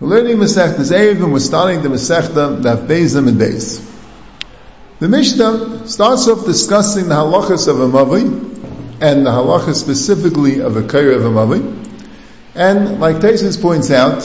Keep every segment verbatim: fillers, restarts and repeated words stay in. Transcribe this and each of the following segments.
We're learning Masechtas Eruvin. We're starting the Masechta Daf Beis and Beis. The Mishnah starts off discussing the halachas of a mavi, and the halachas specifically of a kaira of a mavi. And like Taisus points out,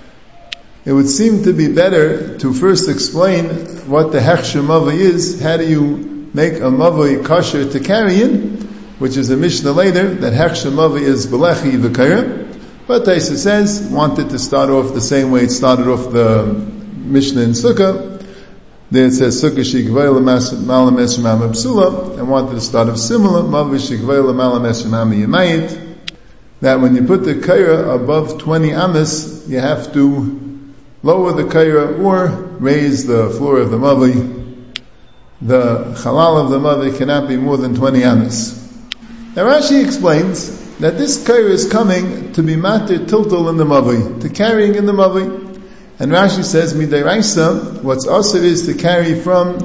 it would seem to be better to first explain what the hechsher mavi is. How do you make a mavi kosher to carry in? Which is a Mishnah later, that hechsher mavi is belechi v'kaira. But Taisa says, wanted to start off the same way it started off the Mishnah in Sukkah. There it says, Sukkah shikvei l'malam esrimam psula, and wanted to start off similar, mavi shikvei l'malam esrimam yamayit, that when you put the kaira above twenty amas, you have to lower the kaira or raise the floor of the mavi. The halal of the mavi cannot be more than twenty amas. Now Rashi explains that this kaira is coming to be matir tiltal in the mavi, to carrying in the mavi. And Rashi says, midiraisa, what's asur is to carry from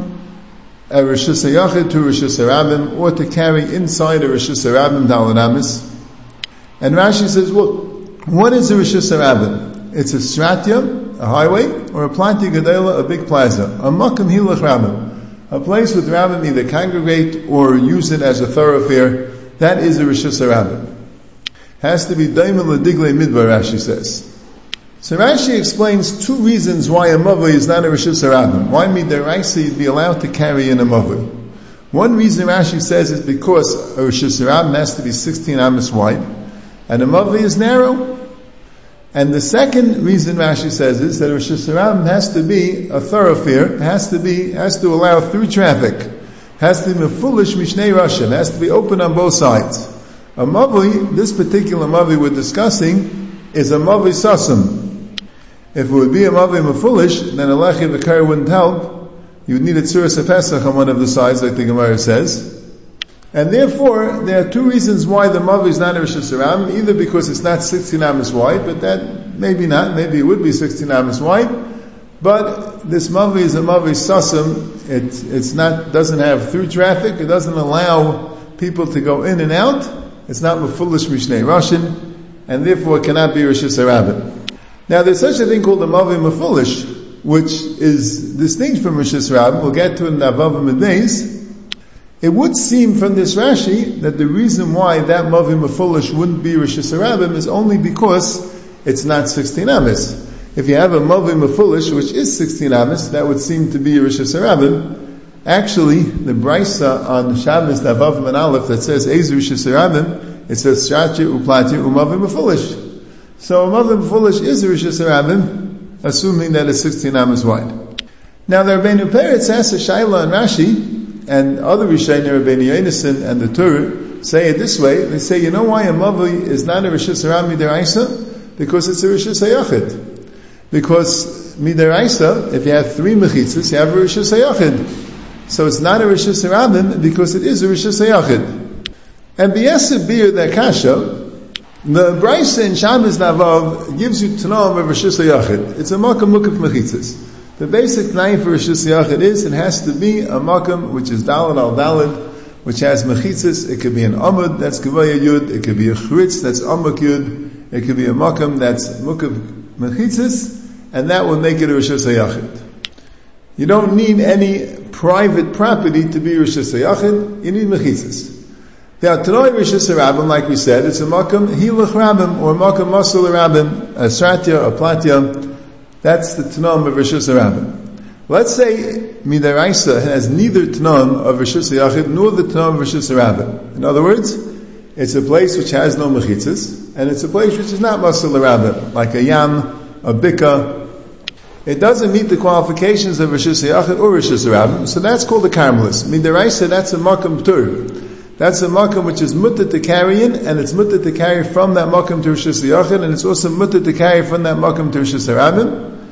a rishus hayachid to rishus harabim, or to carry inside a rishus harabim daled amis. And Rashi says, well, what is a rishus harabim? It's a stratya, a highway, or a planti gadela, a big plaza, a makam hilach rabbim, a place with rabbim either congregate or use it as a thoroughfare. That is a rishus harabim. Has to be daimon ledigle midbar, Rashi says. So Rashi explains two reasons why a mavi is not a rishus harabim. Why midaraisa you'd be allowed to carry in a mavi. One reason Rashi says is because a rishus harabim has to be sixteen amas wide, and a mavi is narrow. And the second reason Rashi says is that a rishus harabim has to be a thoroughfare, has to be, has to allow through traffic, has to be mefulish mishnei rashim, has to be open on both sides. A mavi, this particular mavi we're discussing, is a mavi sasam. If it would be a mavi mefulish, then a lechi v'kar wouldn't help. You would need a tzuras pesach on one of the sides, like the Gemara says. And therefore, there are two reasons why the mavi is not a rishus harabim. Either because it's not sixteen amas wide, but that maybe not, maybe it would be sixteen amas wide. But this mavi is a mavi sasam. It it's not doesn't have through traffic. It doesn't allow people to go in and out. It's not mefulish mishnei rashin, and therefore it cannot be rishus harabim. Now there's such a thing called a mavi mefulish, which is distinct from rishus harabim. We'll get to it in Avav and Beis. It would seem from this Rashi that the reason why that mavi mefulish wouldn't be rishus harabim is only because it's not sixteen amas. If you have a mavi mefulish which is sixteen amas, that would seem to be rishus harabim. Actually, the Brisa on Shabbos Davav and Aleph that says Ezer Rishus Harabim, it says Shratya Uplati Umavi Mefulish. So Umavi Mefulish is a Rishus Harabim, assuming that it's sixteen amas wide. Now the Rabbeinu Peretz asks a Shaila and Rashi, and other Rishonim, Rabbeinu Yonason and the Torah, say it this way. They say, you know why a Mavi is not a Rishus Harabim Midaraisa? Because it's a Rishus Hayachid. Because Midaraisa, if you have three mechitzas, you have a Rishus Hayachid. So it's not a rishus harabim because it is a rishus hayachid. And b'yesed bir the kasha, the Brisa in Shabbos Navav gives you tanam of rishus hayachid. It's a makam mukaf mechitzas. The basic name for rishus hayachid is it has to be a makam which is dalad al dalad, which has mechitzas. It could be an amud that's kavaya yud. It could be a chritz that's amak yud. It could be a makam that's mukaf mechitzas, and that will make it a rishus hayachid. You don't need any private property to be rishus hayachid. You need mechitzas. The Tanoi rishus harabim, like we said, it's a makam hilach rabim or a makam masul rabim, a stratya, a platya. That's the tanom of rishus harabim. Let's say midaraisa has neither tanom of rishus hayachid nor the tanom of rishus harabim. In other words, it's a place which has no mechitzas, and it's a place which is not masul rabim, like a yam, a bika. It doesn't meet the qualifications of rishus hayachid or rishus harabim, so that's called a karmelis. Midaraisa, that's a makam tur. That's a makam which is mutter to carry in, and it's mutter to carry from that makam to rishus hayachid, and it's also mutter to carry from that makam to rishus harabim.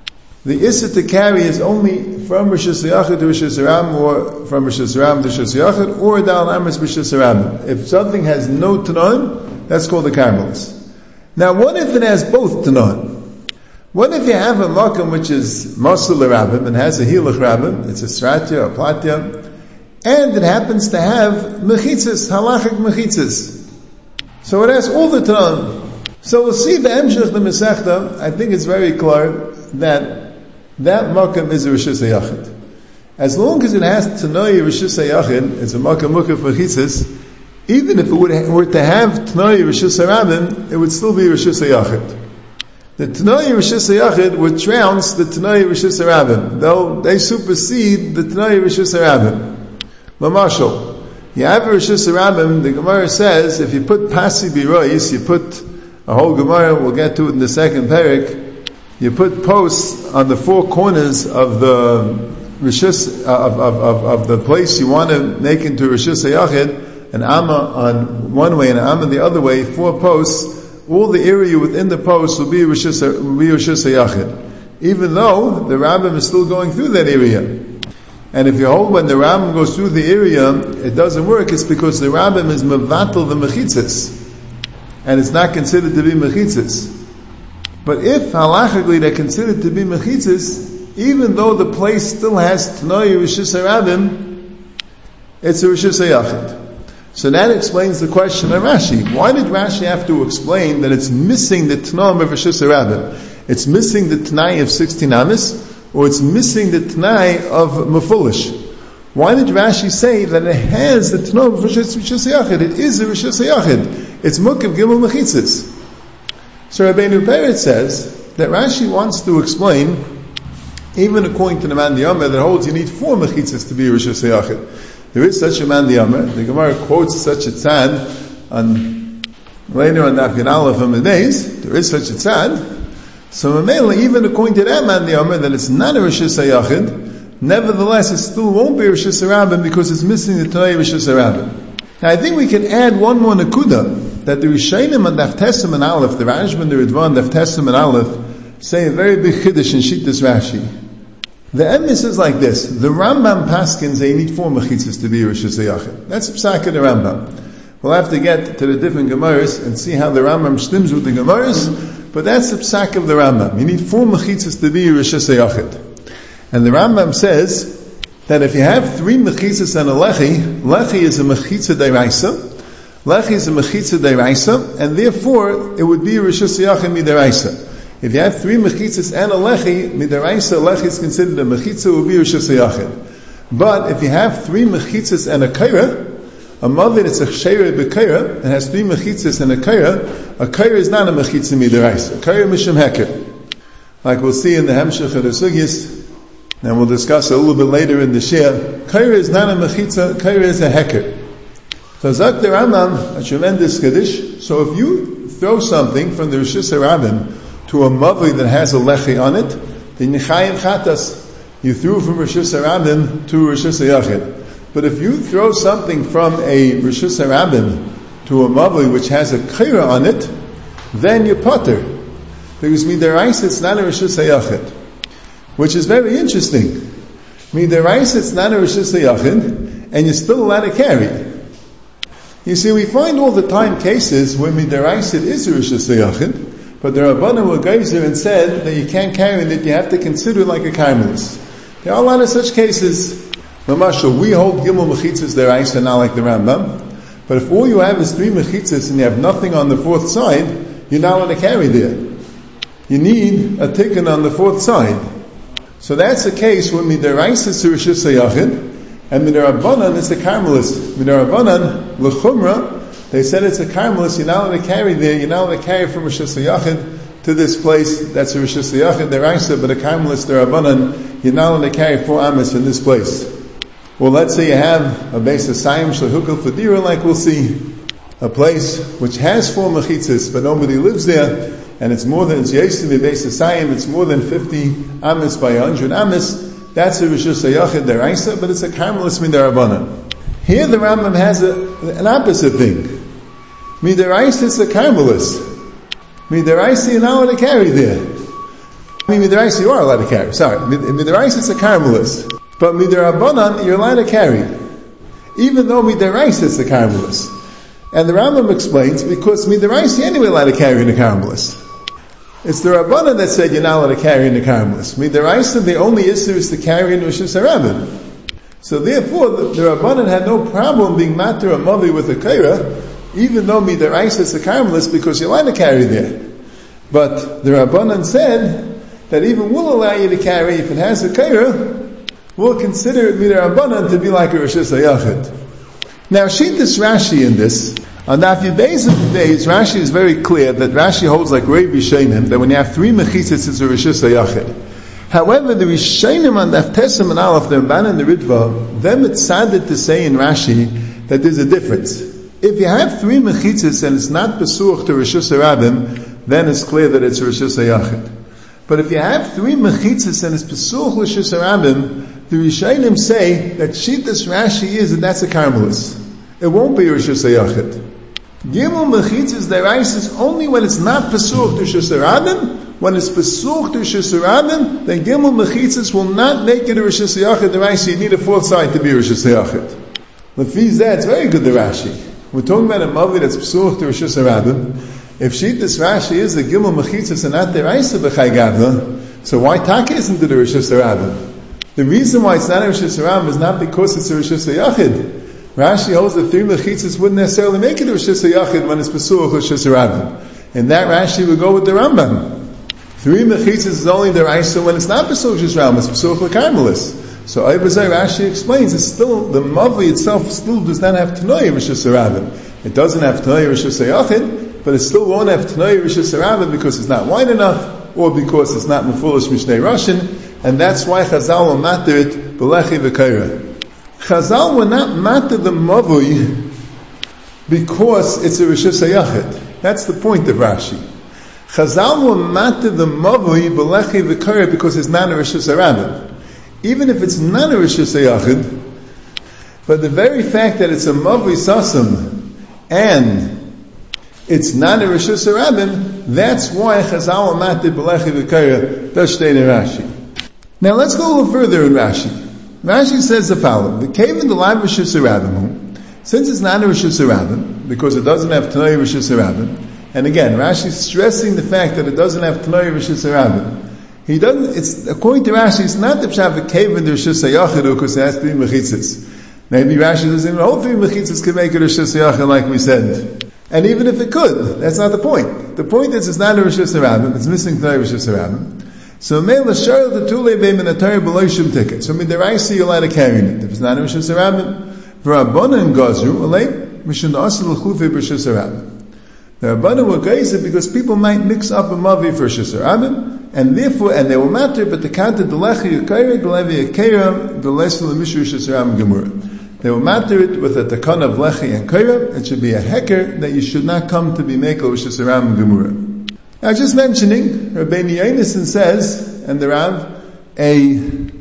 The issa to carry is only from rishus hayachid to rishus harabim, or from rishus harabim to rishus hayachid, or dal amis rishus harabim. If something has no tanon, that's called a karmelis. Now, what if it has both tanon? What if you have a makam which is masul rabim and has a hilach rabim, it's a stratya, a platya, and it happens to have mechitzas, halachic mechitzas. So it has all the tanon. So we'll see the Emshech the Masechta. I think it's very clear that that Makam is a Rishus HaYachid. As long as it has Tanoi Rishus HaYachid, it's a Makam Mukaf Mechitzis, even if it would ha- were to have Tanoi Rishus HaRabim, it would still be Rishus HaYachid. The Tanoi Rishus HaYachid would trounce the Tanoi Rishus HaRabim, though they supersede the Tanoi Rishus HaRabim. Mamashal, you have a Rishus HaRabim, the Gemara says, if you put Pasi Birois, you put a whole Gemara, we'll get to it in the second parak, you put posts on the four corners of the Rishus, of, of, of, of the place you want to make into Rishus HaYachid, an Amma on one way and an Amma the other way, four posts, all the area within the post will be Rishus HaYachid. Even though the Rabbim is still going through that area. And if you hold when the Rabbim goes through the area, it doesn't work, it's because the Rabbim is Mevatel the Mechitzis. And it's not considered to be Mechitzis. But if halachically they're considered to be Mechitzis, even though the place still has Tanoi Rishus HaRabim, it's a Rishus HaYachid. So that explains the question of Rashi. Why did Rashi have to explain that it's missing the Tanaim of Rishus HaRabim? It's missing the Tanai of sixteen Amis, or it's missing the Tanai of Mefulish? Why did Rashi say that it has the Tanaim of Rishus HaYachid? It is a Rishus HaYachid. It's Mukav Gimel Mechitzis. So Rabbeinu Peretz says that Rashi wants to explain, even according to the Man Diyamah, that holds you need four Mechitzis to be a Rishus HaYachid. There is such a Man Diyamah. The Gemara quotes such a tzad on later on Daf Yud Aleph in the days. There is such a tzad. So Mamela, even according to that Man Diyamah, that it's not a Rishus HaYachid, nevertheless it still won't be a Rishus HaRabim because it's missing the Tanai Rishus HaRabim. Now I think we can add one more Nakuda, that the Rishonim and Daf Tessim and Aleph, the Rashba and the Ridvan, Daf Tessim and Aleph, say a very big Chiddush in Shittas Rashi. The emes is like this: the Rambam paskins they need four mechitzas to be Rishus HaYachid. That's the psak of the Rambam. We'll have to get to the different Gemaras and see how the Rambam stims with the Gemaras, but that's the psak of the Rambam. You need four mechitzas to be Rishus HaYachid. And the Rambam says that if you have three mechitzas and a lechi, lechi is a mechitza deraisa, lechi is a mechitza deraisa, and therefore it would be Rishus HaYachid mideraisa. If you have three mechitzas and a lechi, midaraisa, lechi is considered a mechitza, will be Rishus HaYachid. But if you have three mechitzas and a kaira, a mother that's a sheira b'kaira, and has three mechitzas and a kaira, a kaira is not a mechitza midaraisa. A kaira mishum heker. Like we'll see in the Hemshech of the Sugyas, and we'll discuss a little bit later in the Shir, kaira is not a mechitza, kaira is a heker. So Zak the Rambam, a tremendous Kaddish. So if you throw something from the Rishus HaRabim to a mavli that has a lechi on it, then Yechayim Chatas, you threw from Rishus HaRabim to Rishus HaYachid. But if you throw something from a Rishus HaRabim to a mavli which has a kaira on it, then you're potter. Because midaraisa it's not a Rishus HaYachid. Which is very interesting. Midaraisa it's not a Rishus HaYachid, and you're still allowed to carry. You see, we find all the time cases where midaraisa is a Rishus HaYachid, but the Rabbanan were geyser and said that you can't carry it, that you have to consider it like a karmelis. There are a lot of such cases. Mamashal, we hold gimel mechitzas deraisa, not like the Rambam. But if all you have is three mechitzas and you have nothing on the fourth side, you're not allowed to carry there. You need a tikkun on the fourth side. So that's the case when midaraisa is Rishus HaYachid, and midarabanan is the karmelis. Midarabanan l'chumra, they said it's a karmelis, you're not allowed to carry there, you're not allowed to carry from Rishus HaYachid to this place, that's a Rishus HaYachid deraisa, but a karmelis derabanan, you're not allowed to carry four amas in this place. Well, let's say you have a base of Sayim Shahukal Fadira, like we'll see, a place which has four mechitzas, but nobody lives there, and it's more than, it's Yestiv, a base of Sayim, it's more than fifty amas by one hundred amas, that's a Rishus HaYachid deraisa, but it's a karmelis midarabanan. Here the Rambam has a, an opposite thing. Midaraisa is a karmelis. Midaraisa you're not allowed to carry there. I mean, midaraisa you are allowed to carry, sorry. Midaraisa is a karmelis. But midarabanan you're allowed to carry. Even though midaraisa is a karmelis. And the Rambam explains, because midaraisa you're anyway allowed to carry in a karmelis. It's the Rabbanan that said you're not allowed to carry in a karmelis. Midaraisa, the only issue is to carry in Rishus HaRabim. So therefore, the, the Rabbanan had no problem being matter a mavi with a kaira, even though midaraisa is a karmelis, because you're allowed to carry there. But the Rabbanan said that even we'll allow you to carry if it has a kaira, we'll consider it midarabanan to be like a Rosh Hashanah. Now, Shittas Rashi in this, on Daf Yud Beis of the days, Rashi is very clear that Rashi holds like Rei Rishonim, that when you have three mechitzas, it's a Rosh Hashanah. However, the Rishonim on Daf Tesam and Aleph, the Ramban and the Ritva, them it's saded to say in Rashi that there's a difference. If you have three mechitzas and it's not besuch to Rosh Hashanah, then it's clear that it's Rosh Hashanah. But if you have three mechitzas and it's besuch Rosh Hashanah, the Rishonim say that Shittas Rashi is that that's a karmelis. It won't be Rosh Hashanah. Gimel mechitzas deraisa only when it's not pesuch to Rosh Hashanah. When it's pesuch to Rosh Hashanah, then Gimel mechitzas will not make it a Rosh Hashanah deraisa. You need a fourth side to be Rosh Hashanah. Lefiz that, it's very good the Rashi. We're talking about a mavi that's pesuch to Rosh Hashanah. If Shittas Rashi is the Gimel mechitzas and not deraisa b'chai gavna, so why Taka isn't it a Rosh Hashanah? The reason why it's not a Rosh Hashanah is not because it's a Rosh Hashanah. Rashi holds that three mechitzas wouldn't necessarily make it a Rosh Hashanah when it's pesuch Rosh Hashanah. In that Rashi we go with the Rambam. Three mechitzas is only the Raisa when it's not pesuch Rosh Hashanah, it's pesuch l'karmelis. So Ibazai Rashi explains it's still, the Mavi itself still does not have Tanoia Rosh Hashanah. It doesn't have Tanoia Rosh Hashanah, but it still won't have Tanoia Rosh Hashanah because it's not wide enough, or because it's not Mefulish Mishnei Rashin, and that's why Chazal will matter it B'lechi v'kaira. Chazal will not matter the Mavui because it's a Rosh Hashanah. That's the point of Rashi. Chazal will matter the Mavui B'lechi v'kaira because it's not a Rosh Hashanah. Even if it's not a Rosh Hashanah, but the very fact that it's a Mavui Sasam and it's not a Rosh Hashanah, that's why Chazal will matter B'lechi v'kaira. Does stay in Rashi. Now let's go a little further in Rashi. Rashi says the following: the cave in the live Rosh Hashanah, since it's not a Rosh Hashanah, because it doesn't have Tanoi Rosh Hashanah, and again, Rashi is stressing the fact that it doesn't have Tanoi Rosh Hashanah. He doesn't. It's according to Rashi, it's not the pshat the cave in the Rosh Hashanah because it has three mechitzas. Maybe Rashi doesn't even hold three mechitzas can make it Rosh Hashanah like we said. And even if it could, that's not the point. The point is it's not a Rosh Hashanah; it's missing Tanoi Rosh Hashanah. So Meila Shar the Tule Beim and Atari below Shum ticket. So midiraisa you're allowed to carry it. If it's not a Rosh Hashanah, V'Rabbana and Gazru Alei Mishun Asel L'Chufei Rosh Hashanah. The Rabbana will gaze it because people might mix up a mavi for Rosh Hashanah, and therefore, and they will matter. But the counted the Lechi Yekayra, the Levi Yekayra, the Lesel Mishur Rosh Hashanah Gemurah. They will matter it with a takan of Lechi and Kayra. It should be a heker that you should not come to be Mekel Rosh Hashanah Gemurah. Now, just mentioning, Rabbeinu Yonason says, and the Rav, a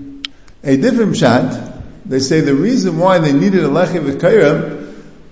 a different pshat. They say the reason why they needed a lechi v'kaira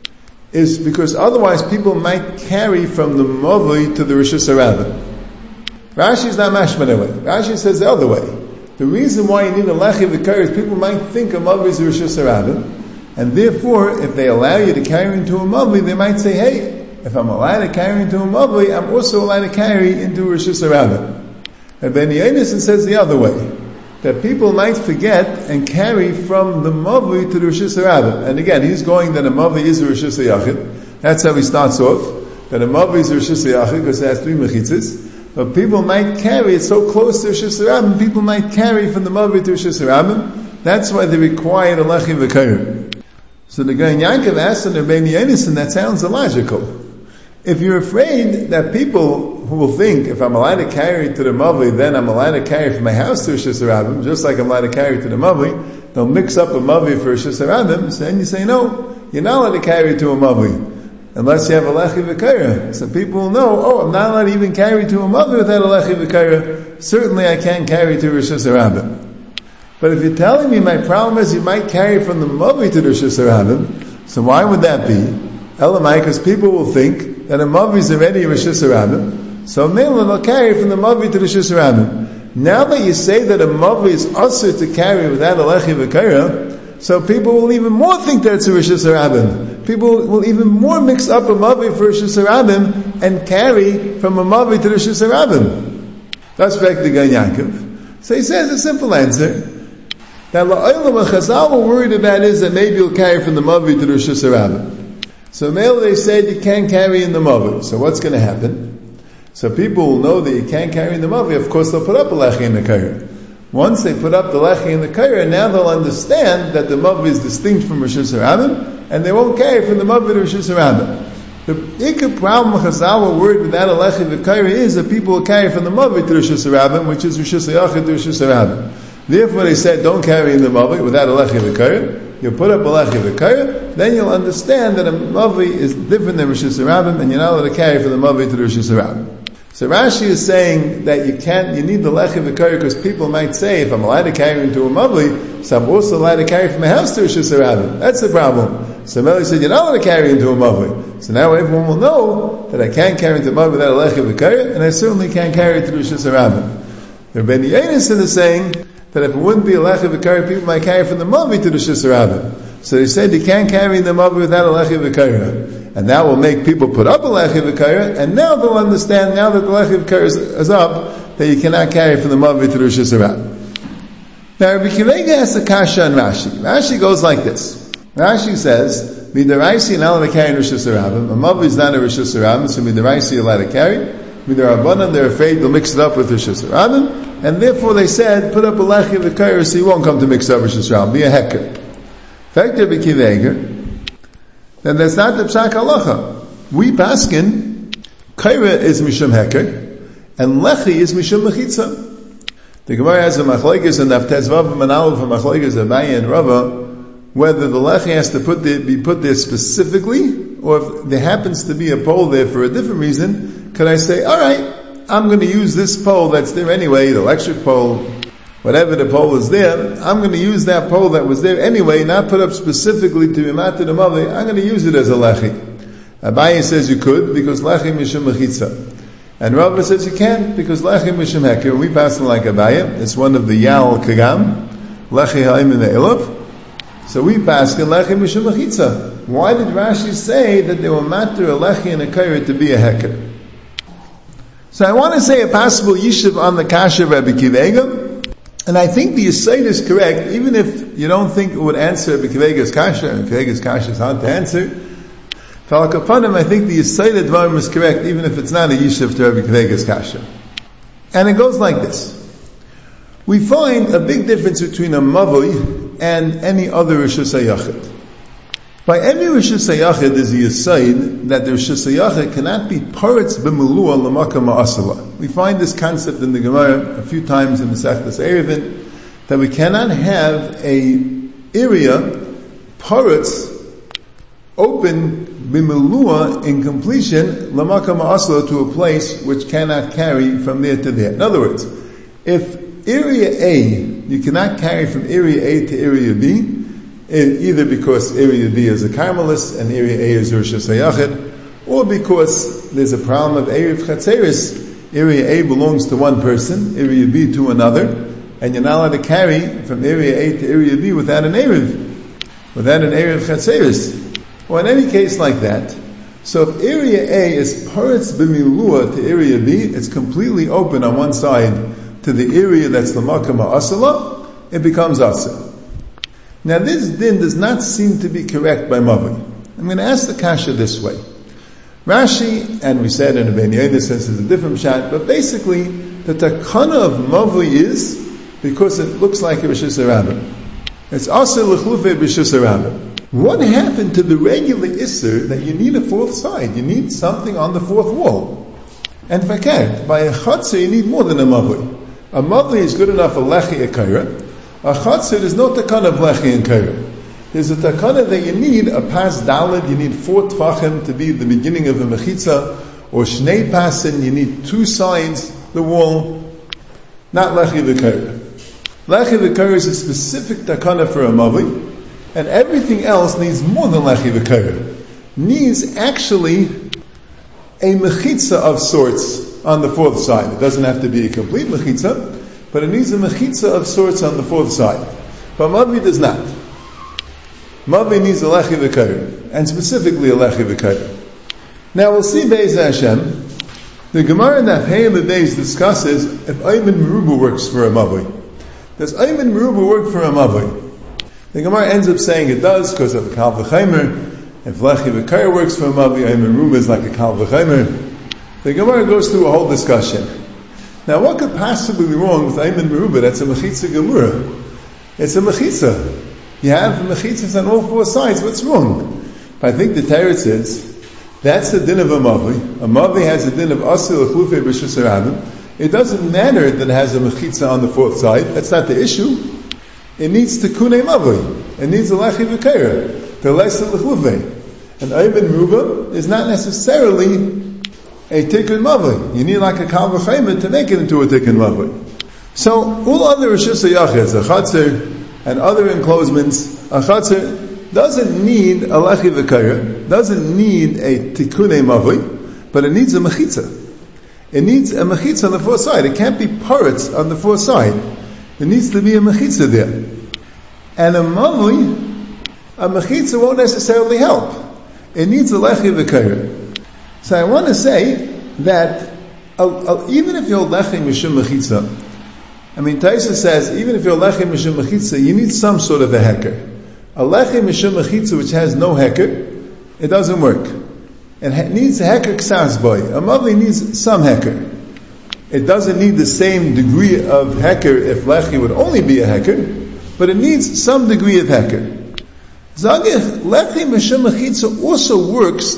is because otherwise people might carry from the Mavui to the Rosh Hashanah. Rashi is not mashma that way. Rashi says the other way. The reason why you need a lechi v'kaira is people might think a Mavui is a Rosh Hashanah, and therefore, if they allow you to carry into a Mavui, they might say, hey, if I'm allowed to carry into a Mavui, I'm also allowed to carry into Rosh Hashanah. And Ben Yonason says the other way, that people might forget and carry from the Mavui to the Rosh Hashanah. And again, he's going that a Mavui is a Rosh Hashanah. That's how he starts off, that a Mavui is a Rosh Hashanah because it has three mechitzas. But people might carry it so close to Rosh Hashanah, people might carry from the Mavui to Rosh Hashanah. That's why they require a lechi v'kaira. So the guy Yaakov asked on Rabbeinu Yonason, that sounds illogical. If you're afraid that people who will think, if I'm allowed to carry to the Mavli, then I'm allowed to carry from my house to Rosh Hashanah, just like I'm allowed to carry to the Mavli, they'll mix up a Mavli for Rosh Hashanah, so then you say, no, you're not allowed to carry to a Mavli, unless you have a Lechi V'Kaira. So people will know, oh, I'm not allowed to even carry to a Mavli without a Lechi V'Kaira. Certainly I can't carry to Rosh Hashanah. But if you're telling me my problem is you might carry from the Mavli to Rosh Hashanah, so why would that be? Elamai, because people will think that a Mavi is already a Rosh Hashanah, so Mela will carry from the Mavi to the Rosh Hashanah. Now that you say that a Mavi is usher to carry without a Lechi V'Kaira, so people will even more think that it's a Rosh Hashanah. People will even more mix up a Mavi for Rosh Hashanah and carry from a Mavi to the Rosh Hashanah. That's back to Gan Yaakov. So he says a simple answer. That La'olam and Chazal were worried about is that maybe you'll carry from the Mavi to the Rosh Hashanah. So male, they said you can't carry in the Mavi. So what's going to happen? So people will know that you can't carry in the Mavi. Of course, they'll put up a Lechi in the Kaira. Once they put up the Lechi in the Kaira, now they'll understand that the Mavi is distinct from Rosh Hashanah, and they won't carry from the Mavi to Rosh Hashanah. The ikka problem Chazal word without a Lechi v'Kaira is that people will carry from the Mavi to Rosh Hashanah, which is Rosh Hashanah to Rosh Hashanah. Therefore, they said, don't carry in the Mavi without a Lechi v'Kaira. You put up a Lechi v'Kaira, then you'll understand that a Mavi is different than Rosh Hashanah, and you're not allowed to carry from the Mavi to the Rosh Hashanah. So Rashi is saying that you can't, you need the Lechi v'Kaira because people might say, if I'm allowed to carry into a Mavi, so I'm also allowed to carry from a house to Rosh Hashanah. That's the problem. So Meli said, you're not allowed to carry into a Mavi. So now everyone will know that I can't carry into a Mavi without a Lechi v'Kaira, and I certainly can't carry it to Rosh Hashanah. The Ben Yonasan is saying that if it wouldn't be a Lechi v'Kaira, people might carry from the Mavi to the Rosh Hashanah. So they said you can't carry in the Mavi without a Lechi v'Kaira. And that will make people put up a Lechi v'Kaira, and now they'll understand, now that the Lechi v'Kaira is, is up, that you cannot carry from the Mavi to the Rosh Hashanah. Now Rabbi Akiva Eiger has a kasha on Rashi. Rashi goes like this. Rashi says, Midaraisi and allowed to carry in Rosh Hashanah. A Mavi is not a Rosh Hashanah, so Midaraisi allowed to carry. Midarabanan, they're afraid they'll mix it up with Rosh Hashanah, and therefore they said, put up a Lechi v'Kaira so you won't come to mix up Rosh Hashanah. Be a hecker. In fact, Rabbi Akiva Eiger, then that's not the Psak Halacha. We paskin, Kaira is Mishum Heker, and Lechi is Mishum Mechitza. The Gemara has a Machlekes and Naftez Vav Manal for Machlekes Abaye and Rava, whether the Lechi has to put there, be put there specifically, or if there happens to be a pole there for a different reason, could I say, alright, I'm going to use this pole that's there anyway, the electric pole, whatever the pole is there, I'm going to use that pole that was there anyway, not put up specifically to be matir the Mavi, I'm going to use it as a Lechi. Abaye says you could, because Lechi Mishum Mechitza. And Rava says you can't, because Lechi Mishum Heker. We pass it like Abaye, it's one of the Yal Kagam, Lechi Ha'im in the Elov. So we pass it Lechi Mishum Mechitza. Why did Rashi say that they were matir a Lechi and a Kaira to be a Heker? So I want to say a possible Yishuv on the Kasha of Rabbi Akiva Eiger. And I think the Yisayid is correct, even if you don't think it would answer Rabbi Akiva Eiger's kasha, and Rabbi Akiva Eiger's kasha is hard to answer. Falakapanim, I think the Yisayid Dvarim is correct, even if it's not a Yishuv to Rabbi Akiva Eiger's kasha. And it goes like this. We find a big difference between a Mavui and any other Rosh Hashanah. By any Rosh Hashanah, there's a Yisayid that the Rosh Hashanah cannot be paretz b'melua l'makam ma'asala. We find this concept in the Gemara a few times in the Masechtas Eruvin, that we cannot have a area paretz open b'melua in completion l'makam ma'asala to a place which cannot carry from there to there. In other words, if area A, you cannot carry from area A to area B, either because area B is a Carmelist and area A is Rosh Hashanah, or because there's a problem of Erev Chatzeris. Area A belongs to one person, area B to another, and you're not allowed to carry from area A to area B without an Erev, without an Erev Chatzeris. Or in any case like that. So if area A is Paretz b'milua to area B, it's completely open on one side to the area that's the Makam Asala, it becomes Asa. Now this din does not seem to be correct by Mavi. I'm going to ask the kasha this way. Rashi, and we said in the Ben Yonasan sense is a different shot, but basically the takana of Mavi is because it looks like a Rosh Hashanah. It's also l'chlufe Rosh Hashanah. What happened to the regular Isser that you need a fourth side? You need something on the fourth wall. And fakat, by a chatzah you need more than a Mavi. A Mavi is good enough for Lechi Akaira. A chatzah, there's no takana of Lechi and Kaira. There's a takana that you need a pas dalid, you need four tfachim to be the beginning of a mechitza, or shnei pasin, you need two sides, the wall, not Lechi v'Kaira. Lechi v'Kaira is a specific takana for a Mavi, and everything else needs more than Lechi v'Kaira. Needs actually a mechitza of sorts on the fourth side. It doesn't have to be a complete mechitza, but it needs a mechitza of sorts on the fourth side. But Mavi does not. Mavi needs a Lechi v'Kaira, and specifically a Lechi v'Kaira. Now we'll see Be'ez Hashem. The Gemara in Afhayim Be'ez discusses if Ayman Meruba works for a Mavi. Does Ayman Meruba work for a Mavi? The Gemara ends up saying it does because of Kal V'Chaimer, If lechi v'kayr works for a mavi, ayman ruba is like a kal v'chaymer. The Gemara goes through a whole discussion. Now, what could possibly be wrong with ayman ruba? That's a mechitza gemura. It's a mechitza. You have mechitzas on all four sides. What's wrong? But I think the teretz is that's the din of a mavi. A mavi has a din of asil achlufe b'shus harabim. It doesn't matter that it has a mechitza on the fourth side. That's not the issue. It needs tikunei mavi. It needs a lechi v'keira. The leisa l'chluve. And ayman ruba is not necessarily a tikkun mavi. You need like a kal v'chaymer to make it into a tikkun mavi. So all other rishus hayachas, a chatzir and other enclosements, a chatzir doesn't need a lechi v'keira, doesn't need a tikunei mavi, but it needs a mechitza. It needs a mechitza on the fourth side. It can't be parrots on the fourth side. There needs to be a mechitza there. And a mavi, a mechitza won't necessarily help. It needs a lechi v'keira. So I want to say that uh, uh, even if you're lechi mishum mechitza, I mean Taisa says even if you're lechi mishum mechitza, you need some sort of a heker. A lechi mishum mechitza which has no heker, it doesn't work. It needs a heker ksas boy. A mavi needs some heker. It doesn't need the same degree of heker if lechi would only be a heker, but it needs some degree of heker. Zagich, lechi mishum mechitza also works.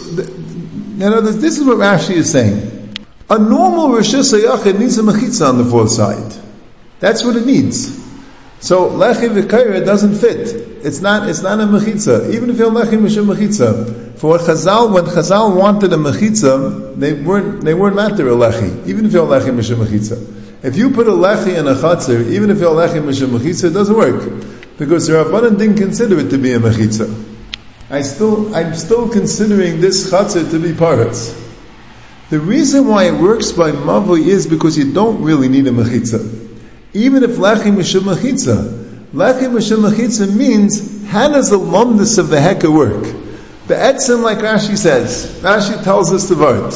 In other words, this is what Rashi is saying. A normal rishus hayachid needs a mechitza on the fourth side. That's what it needs. So lechi v'keira doesn't fit. It's not. It's not a mechitza. Even if you're lechi mishum mechitza, for what Chazal, when Chazal wanted a mechitza, they weren't. They weren't matter a lechi. Even if you're lechi mishum mechitza, if you put a lechi in a chatzir, even if you're lechi mishum mechitza, it doesn't work because the Rabbanan didn't consider it to be a mechitza. I still, I'm still considering this chatzir to be parrots. The reason why it works by mavi is because you don't really need a mechitza. Even if lechi mishum mechitza, lechi mishum mechitza means how does the lumdus of the heker work? The etzim, like Rashi says, Rashi tells us the word.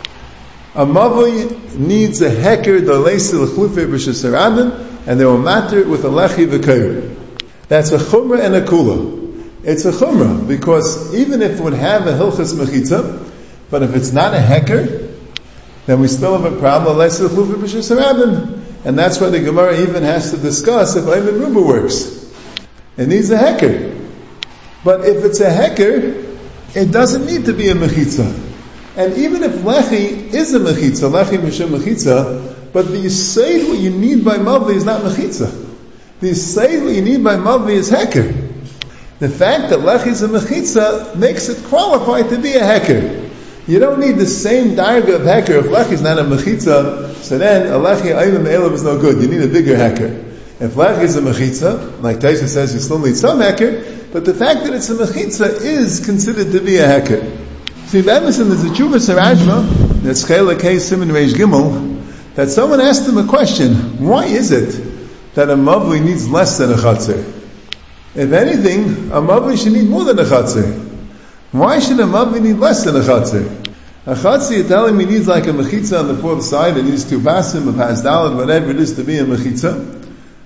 A mavi needs a heker the leisi l'chlufe b'shus harabim, and they will matter with a lechi v'keir. That's a chumrah and a kula. It's a chumrah because even if it would have a hilchas mechitza, but if it's not a heker, then we still have a problem. Leisi l'chlufe b'shus harabim. And that's why the Gemara even has to discuss if ayman ruba works. It needs a heker. But if it's a heker, it doesn't need to be a mechitza. And even if lechi is a mechitza, lechi mishum mechitza, but the yisayid what you need by mavi is not mechitza. The yisayid what you need by mavi is heker. The fact that lechi is a mechitza makes it qualified to be a heker. You don't need the same darga of heker. If lechi is not a mechitza, so then a lechi ayman me'elav is no good. You need a bigger heker. If lechi is a mechitza, like Taisa says, you still need some heker, but the fact that it's a mechitza is considered to be a heker. See, Emerson, there's a tshuva sarajma, that's Chela K Siman Reish Gimel, that someone asked him a question, why is it that a mavli needs less than a chatzir? If anything, a mavli should need more than a chatzir. Why should a mavli need less than a chatzir? A chatzir, you're telling me, needs like a mechitza on the fourth side, it needs two basim, a pasdalad, whatever it is to be a mechitza.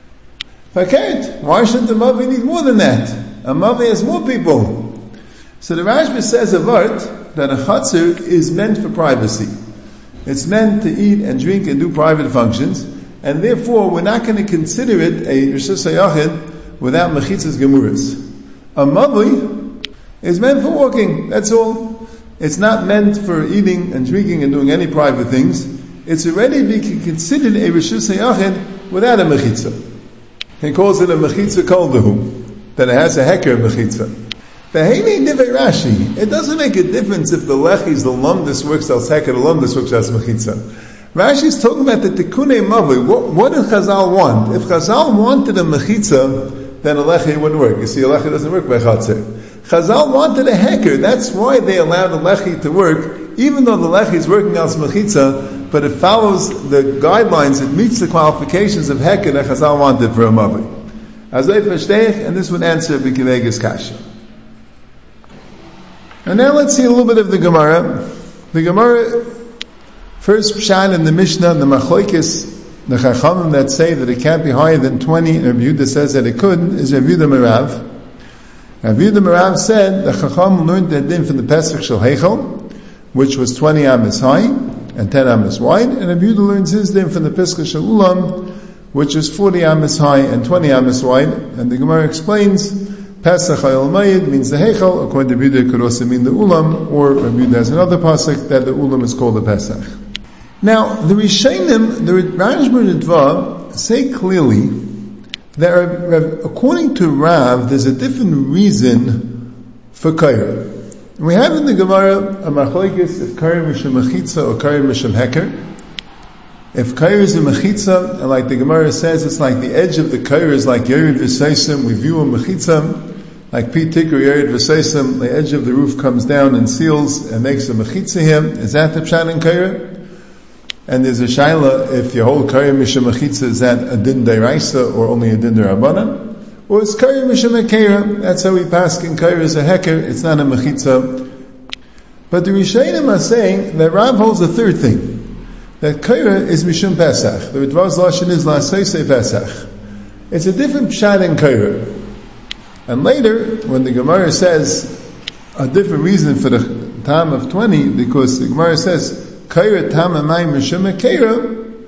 Faket, why shouldn't a mavli need more than that? A mavli has more people. So the Rashba says a vart that a chatzir is meant for privacy. It's meant to eat and drink and do private functions, and therefore we're not going to consider it a rishus hayachid without mechitzas gemuras. A mavli is meant for walking, that's all. It's not meant for eating and drinking and doing any private things. It's already being considered a rishus hayachid without a mechitza. He calls it a mechitza koldahu, that it has a heker mechitza. V'heini divei Rashi, it doesn't make a difference if the lechis, the lumdus works as heker, the lumdus works as mechitza. Rashi is talking about the tikunei mavi. What, what did Chazal want? If Chazal wanted a mechitza, then a lechi wouldn't work. You see, a lechi doesn't work by chatzir. Chazal wanted a heker. That's why they allowed the lechi to work, even though the lechi is working as mechitza, but it follows the guidelines, it meets the qualifications of heker that Chazal wanted for a mavi. Azay versteich, and this would answer B'kivegas kasha. And now let's see a little bit of the Gemara. The Gemara, first pshat in the Mishnah, the Machlokes, the Chachamim that say that it can't be higher than twenty, and Rabbi Yehuda says that it could, is Rabbi Yehuda Merav. Rabbi Yehuda Merav said the Chacham learned that din from the Pesach Shel Heichel, which was twenty amas high and ten amas wide, and Rabbi Yehuda learns his din from the Pesach Shel Ulam, which is forty amas high and twenty amas wide. And the Gemara explains Pesach Hayel Mayid means the Heichel. According to Rabbi Yehuda, it could also mean the Ulam, or Rabbi Yehuda has another pasuk that the Ulam is called the Pesach. Now, the Rishonim, the Rashba and Dva, say clearly that are, according to Rav, there's a different reason for Kaira. We have in the Gemara a machlokes if Kaira Mishum Mechitza or Kaira Mishum Heker. If Kaira is a Mechitza, and like the Gemara says, it's like the edge of the Kaira is like Yerid V'Seisim, we view a Mechitza, like Pi Tikr Yerid V'Seisim, the edge of the roof comes down and seals and makes a Mechitza here. Is that the Pshat in Kaira? And there's a shaila if your whole Kaira Mishum Mechitza is that a din deraisa or only a din derabanan, or it's Kaira Mishum Hekeira. That's how we pass in Kaira is a heker, it's not a Mechitza. But the Rishonim are saying that Rav holds a third thing, that Kaira is Mishum Pesach. The Ritva's Lashon is La'asosei Pesach. It's a different pshat in Kaira. And later, when the Gemara says a different reason for the time of twenty, because the Gemara says Kaira Tama Mayim Mishum Hekeira,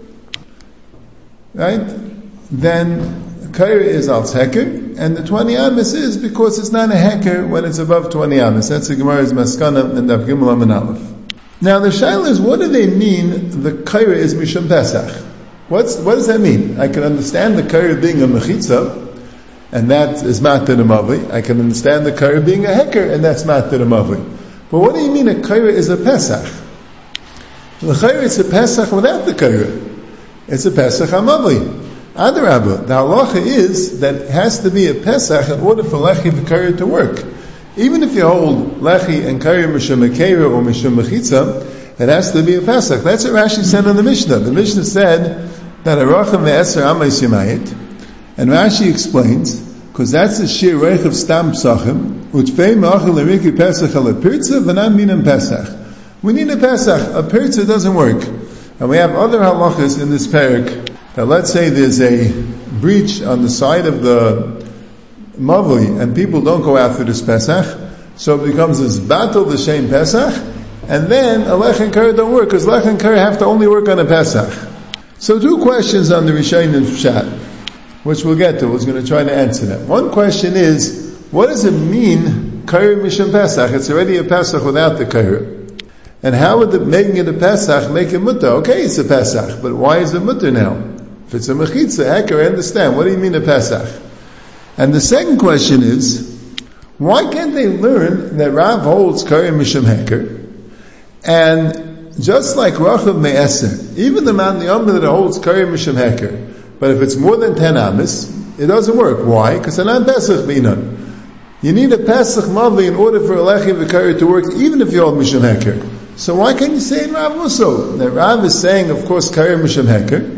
right? Then Kaira is al heker, and the twenty amas is because it's not a heker when it's above twenty amas. That's the Gemara's Maskana and Daf Gimel Amud Aleph. Now the shaila is, what do they mean the Kaira is Mishum Pesach? What's, what does that mean? I can understand the Kaira being a Mechitza, and that is Matir Amavi. I can understand the Kaira being a heker, and that's Matir Amavi. But what do you mean a Kaira is a Pesach? The Kaira is a Pesach without the Kaira. It's a Pesach Amavi. Adarabba, the halacha is that it has to be a Pesach in order for Lechi and Kaira to work. Even if you hold Lechi and Kaira Mishum Hekeira or Mishum Mechitza, it has to be a Pesach. That's what Rashi said in the Mishnah. The Mishnah said that Aracham ve'eser amayis yamayit, and Rashi explains, because that's the shir reich of stam psachim, utfei ma'achel l'riki Pesach al pirza v'nam minam Pesach. We need a Pesach. A pirza doesn't work. And we have other halachas in this parak. Now let's say there's a breach on the side of the Mavli, and people don't go after this Pesach, so it becomes this battle, the Shem Pesach, and then a Lech and Kaira don't work, because Lech and Kaira have to only work on a Pesach. So two questions on the Rishonim Pshat, which we'll get to. We're going to try to answer them. One question is, what does it mean, Kaira Mishum Pesach? It's already a Pesach without the Kaira. And how would the, making it a Pesach make it mutter? Okay, it's a Pesach, but why is it mutter now? If it's a mechitza, heker, I understand. What do you mean a Pesach? And the second question is, why can't they learn that Rav holds Kaira Mishum Heker, and just like Rachav Me'eser, even the man the Yom that holds Kaira Mishum Heker, but if it's more than ten amas, it doesn't work. Why? Because they're not Pesach Binan. You need a Pesach Mavli in order for a Lechi V'Kaira to work, even if you hold Mishum Heker. So why can't you say in Rav also? That Rav is saying, of course, Kaira Mishum Heker,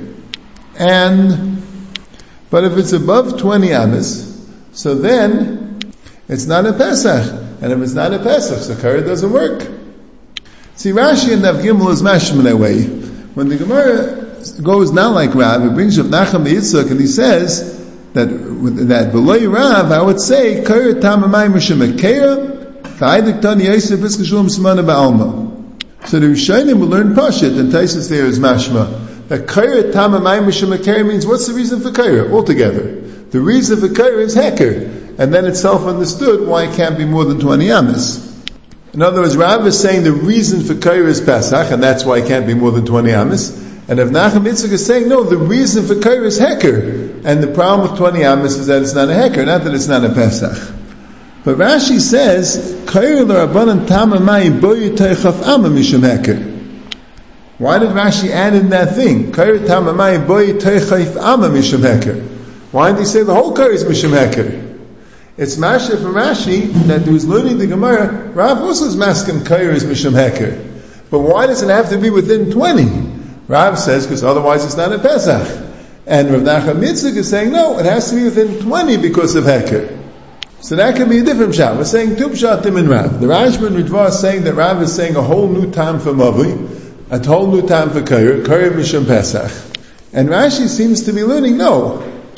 and but if it's above twenty amas, so then it's not a Pesach, and if it's not a Pesach, so Kaira doesn't work. See, Rashi and Daf Gimel is mashim that way. When the Gemara goes not like Rav, it brings up Nachum Yitzchak, and he says that that below Rav, I would say Kaira Tamamai Mishum Hekeira V'Aidik Tani Yosef V'Skashulum Simana Ba'alma. So the Rishonim will learn Pashit, and Taisus there is mashma. That Kaira Tamamai Mishum Hekeira means, what's the reason for Kaira altogether? The reason for Kaira is Heker, and then it's self-understood why it can't be more than twenty amas. In other words, Rav is saying the reason for Kaira is Pesach, and that's why it can't be more than twenty amas. And if Nachum Yitzchak is saying, no, the reason for Kaira is Heker, and the problem with twenty amas is that it's not a Heker, not that it's not a Pesach. But Rashi says, Kaira l'Rabbanan Tamamai Boyi Teichaf Amma Mishum Heker. Why did Rashi add in that thing? Kaira Tamamai Boyi Teichaf Amma Mishum Heker. Why did he say the whole Kaira is Mishum Heker? It's Masha from Rashi that he was learning the Gemara. Rav also is masking Kaira is Mishum Heker. But why does it have to be within twenty? Rav says, because otherwise it's not a Pesach. And Rav Nachum Yitzchak is saying, no, it has to be within twenty because of Heker. So that can be a different pshat. We're saying two pshatim in Rav. The Rashba and Ritva is saying that Rav is saying a whole new time for Mavli, a whole new time for Kaira, Kaira Mishum Pesach. And Rashi seems to be learning, no.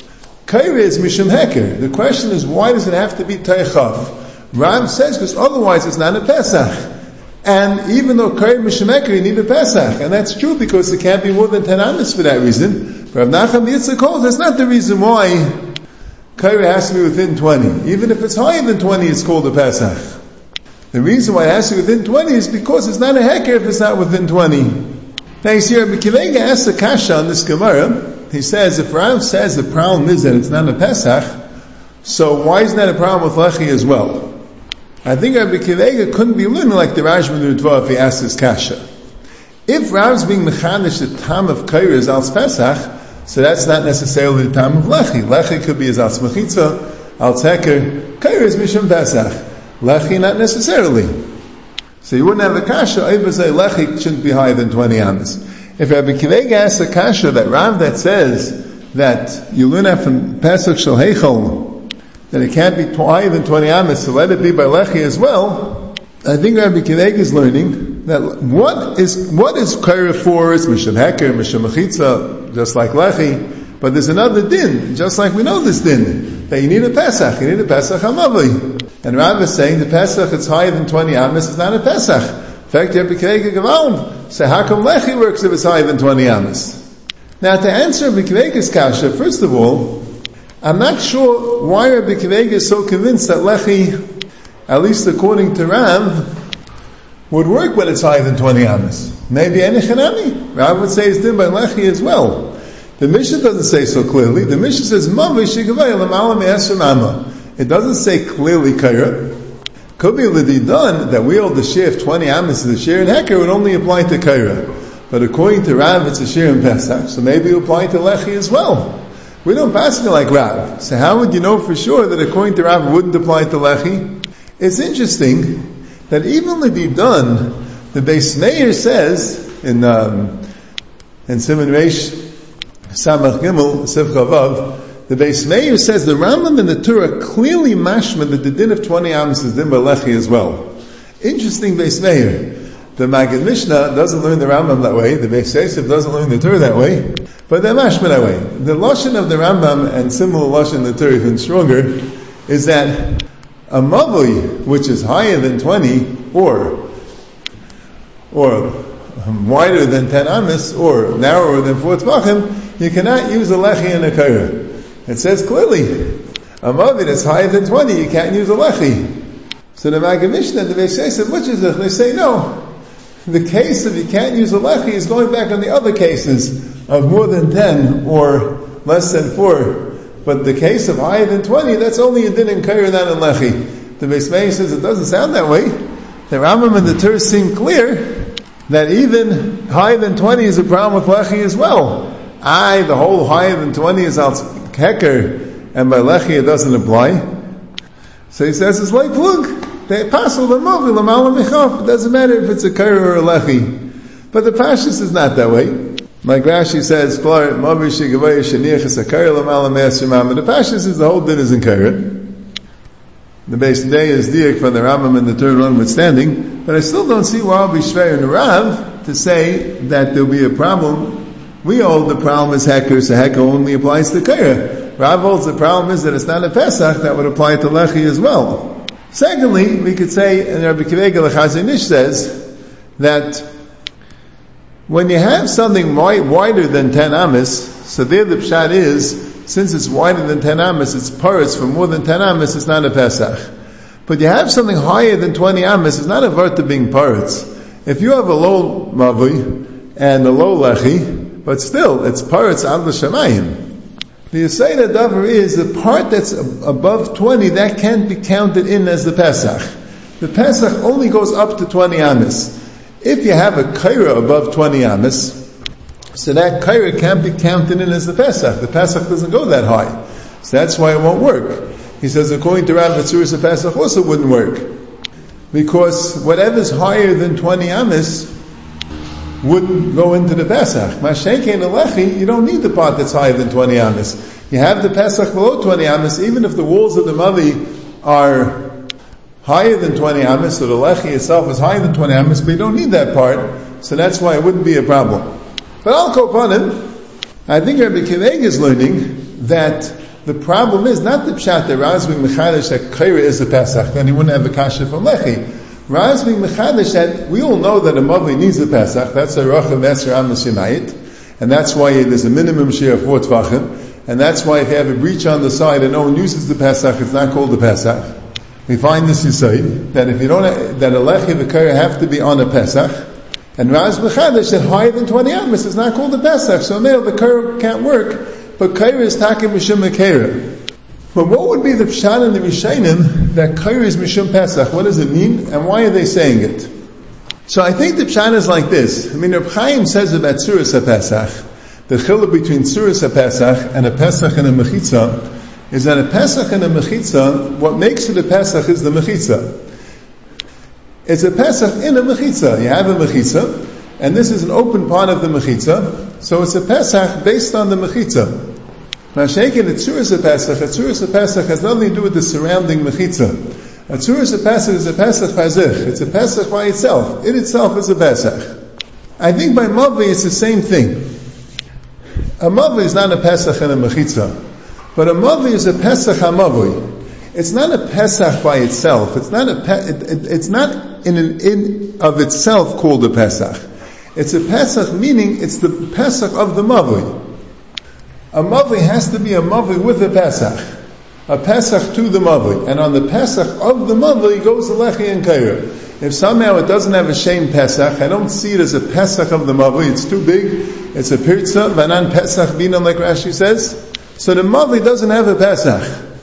Kaira is Mishum Heker. The question is, why does it have to be Teichaf? Rav says, because otherwise it's not a Pesach. And even though Kaira Mishum Heker, you need a Pesach. And that's true because it can't be more than ten amas for that reason. But Rav Nachman Yitzchak holds that's not the reason why Kaira has to be within twenty. Even if it's higher than twenty, it's called a Pesach. The reason why it has to be within twenty is because it's not a Heker if it's not within twenty. Now you see, Rabbi Kilega asks a kasha on this Gemara. He says, if Rav says the problem is that it's not a Pesach, so why isn't that a problem with Lechi as well? I think Rabbi Kilega couldn't be learning like the Rajman Udva if he asked this kasha. If Rav's being mechanish the tam of Kaira is al Pesach, so that's not necessarily the tam of Lechi. Lechi could be as al Smechitza, al Teker. Kaira is Mishum Pesach. Lechi not necessarily. So you wouldn't have the kasha, I would say Lechi shouldn't be higher than twenty amas. If Rabbi Kilega asks a kasha that Rav that says that you learn that from Pesach Shel Heichel, that it can't be higher than twenty amas, so let it be by Lechi as well, I think Rabbi Kilega is learning that what is, what is Kaira for is Mishum Heker, Mishum Mechitza, just like Lechi, but there's another din, just like we know this din, that you need a Pesach, you need a Pesach HaMavli. And Rav is saying the Pesach it's higher than twenty amas, it's not a Pesach. In fact, Rabbi Kilega Gavon, so how come Lechi works if it's higher than twenty amas? Now to answer Rabbi Kilega's kasha, first of all, I'm not sure why Rabbi Kilega is so convinced that Lechi, at least according to Rav, would work when it's higher than twenty amas. Maybe Enechanami. Rav would say it's done by Lechi as well. The Mishnah doesn't say so clearly. The Mishnah says, Mavi Shigavay Lamala Me'esrim Amma. It doesn't say clearly Kaira. Could be l'didan that we hold the share of twenty amas to the share in Heker would only apply to Kaira. But according to Rav, it's a share in Pesach, so maybe it apply to Lechi as well. We don't pass it like Rav. So how would you know for sure that according to Rav it wouldn't apply to Lechi? It's interesting that even l'didan, the Beis Meir says in um, in Siman Reish Samach Gimel Sivcha Vav, the Beis Meir says the Rambam and the Torah clearly mashma that the din of twenty amas is din by Lechi as well. Interesting Beis Meir. The Maggid Mishnah doesn't learn the Rambam that way. The Beis Yosef doesn't learn the Torah that way. But they're mashma that way. The lashon of the Rambam and similar lashon of the Torah even stronger is that a mavui which is higher than twenty or or wider than ten amas or narrower than four tvachim, you cannot use a lechi and a kaira. It says clearly, a mavit is higher than twenty, you can't use a lechi. So the Maggid Mishnah and the Beis Yosef, which is it? They say no. The case of you can't use a lechi is going back on the other cases of more than ten or less than four. But the case of higher than twenty, that's only a din in kaira, not in lechi. The Beis Meir says it doesn't sound that way. The Rambam and the Torah seem clear that even higher than twenty is a problem with lechi as well. I, the whole higher than twenty is al heker, and by lechi it doesn't apply. So he says it's like plug. They pass the mavi l'malam mechaf. It doesn't matter if it's a kaira or a lechi. But the pashtus is not that way. Like Rashi says, mavi shigavaya sheniach is a kaira l'malam me'asrimam. And the pashtus is the whole din is in kaira. The Beis Day is diak from the Rambam and the third one withstanding. But I still don't see why I'll be shver and Rav to say that there'll be a problem. We hold the problem is heker, so heker only applies to kaira. Rav holds the problem is that it's not a Pesach, that would apply to lechi as well. Secondly, we could say, and Rabbi Kilega L'Chazon Ish says, that when you have something wider than ten amas, so there the pshat is, since it's wider than ten amas, it's paritz for more than ten amas, it's not a Pesach. But you have something higher than twenty amas, it's not a vart being paritz. If you have a low mavi and a low lechi, but still, it's paritz ad l'shamayim. The Yisayda Davar is the part that's above twenty, that can't be counted in as the Pesach. The Pesach only goes up to twenty amas. If you have a kaira above twenty amas, so that kaira can't be counted in as the Pesach. The Pesach doesn't go that high. So that's why it won't work. He says, according to Rav Vatzuris, the Pesach also wouldn't work. Because whatever's higher than twenty amas wouldn't go into the Pesach. Mashenkein Alechi, you don't need the part that's higher than twenty amas. You have the Pesach below twenty amas, even if the walls of the Mavi are higher than twenty amas, so the Lechi itself is higher than twenty amas, but you don't need that part, so that's why it wouldn't be a problem. But I'll go upon him. I think Rabbi Kilega is learning that The problem is not the pshat that Raz being mechadish that kaira is a Pesach, then he wouldn't have a kasha from lechi. Raz being mechadish that we all know that a mavli needs a Pesach. That's a rochav esser amos yemayit, and that's why there's a minimum share of four tvachim, and that's why if you have a breach on the side and no one uses the Pesach, it's not called the Pesach. We find this yisod that if you don't have, that a lechi and a kaira have to be on a Pesach, and Raz mechadish that higher than twenty amos is not called the Pesach. So now the kaira can't work. But kaira is takim mishum kaira. But what would be the pshat in the Rishonim that kaira is mishum Pesach? What does it mean, and why are they saying it? So I think the pshat is like this. I mean, Reb Chaim says about Tzuras HaPesach, the chiluk between Tzuras HaPesach and a Pesach and a Mechitza, is that a Pesach and a Mechitza, what makes it a Pesach is the Mechitza. It's a Pesach in a Mechitza. You have a Mechitza, and this is an open part of the Mechitza, so it's a Pesach based on the Mechitza. Now, shaking a Tzuras HaPesach, a Tzuras HaPesach has nothing to do with the surrounding Mechitza. A Tzuras HaPesach is a Pesach Pazich. It's a Pesach by itself. It itself is a Pesach. I think by Mavli it's the same thing. A Mavli is not a Pesach and a Mechitza, but a Mavli is a Pesach HaMavli. It's not a Pesach by itself. It's not a pe- it, it, it's not in an in of itself called a Pesach. It's a Pesach, meaning it's the Pesach of the Mavli. A Mavli has to be a Mavli with a Pesach. A Pesach to the Mavli. And on the Pesach of the Mavli goes the Lechi and Kaira. If somehow it doesn't have a Shem Pesach, I don't see it as a Pesach of the Mavli. It's too big. It's a Pirza, Vanan Pesach Binan, like Rashi says. So the Mavli doesn't have a Pesach.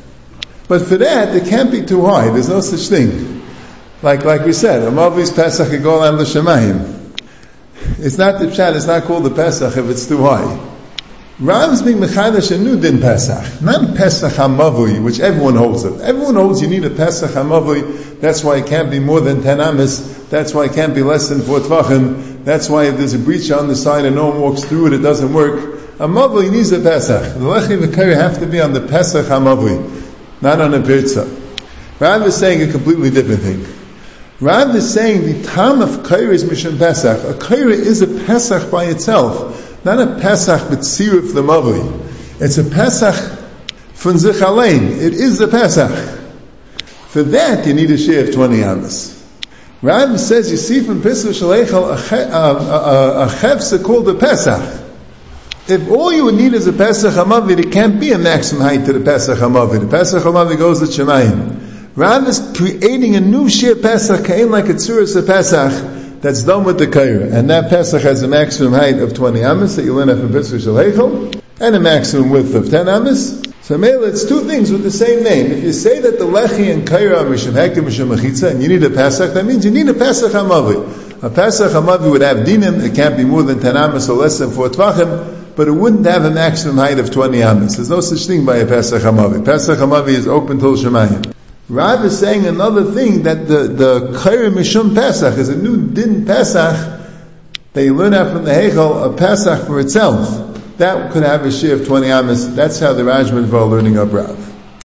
But for that, it can't be too high. There's no such thing. Like like we said, a Mavli's Pesach Yigol Am L'Shamayim. It's not the pshat, it's not called the Pesach if it's too high. Rav's being mechadash a new din Pesach, not Pesach HaMavli, which everyone holds it. Everyone holds you need a Pesach HaMavli, that's why it can't be more than ten amis, that's why it can't be less than four tvachim, that's why if there's a breach on the side and no one walks through it, it doesn't work. A Mavli needs a Pesach. The Lechi and the Kaira have to be on the Pesach HaMavli, not on a Pirza. Rav is saying a completely different thing. Rav is saying the time of Kaira is Mishum Pesach. A Kaira is a Pesach by itself, not a Pesach with Siruf the Mavli. It's a Pesach from Zichalein. It is a Pesach. For that, you need a share of twenty amas. Rav says, you see from Pesach Shalechal, a Chefsa called a Pesach. If all you would need is a Pesach HaMavli, it can't be a maximum height to the Pesach HaMavli. The Pesach HaMavli goes to Shemayim. Rav is creating a new Shir Pesach, kain like a Tzuras HaPesach, that's done with the Kaira. And that Pesach has a maximum height of twenty amas that you learn from Pesach Shalechal, and a maximum width of ten amas. So Mela, it's two things with the same name. If you say that the Lechi and Kaira are Mishum Hekim, Mishum Mechitza, and you need a Pesach, that means you need a Pesach HaMavli. A Pesach HaMavli would have dinim, it can't be more than ten amas or less than four tvachim, but it wouldn't have a maximum height of twenty amas. There's no such thing by a Pesach HaMavli. Pesach HaMavli is open till Shemayim. Rav is saying another thing, that the, the Kaira Mishum Pesach is a new din Pesach that you learn out from the Heichal, a Pesach for itself. That could have a share of twenty amas. That's how the Rajman are learning up Rav.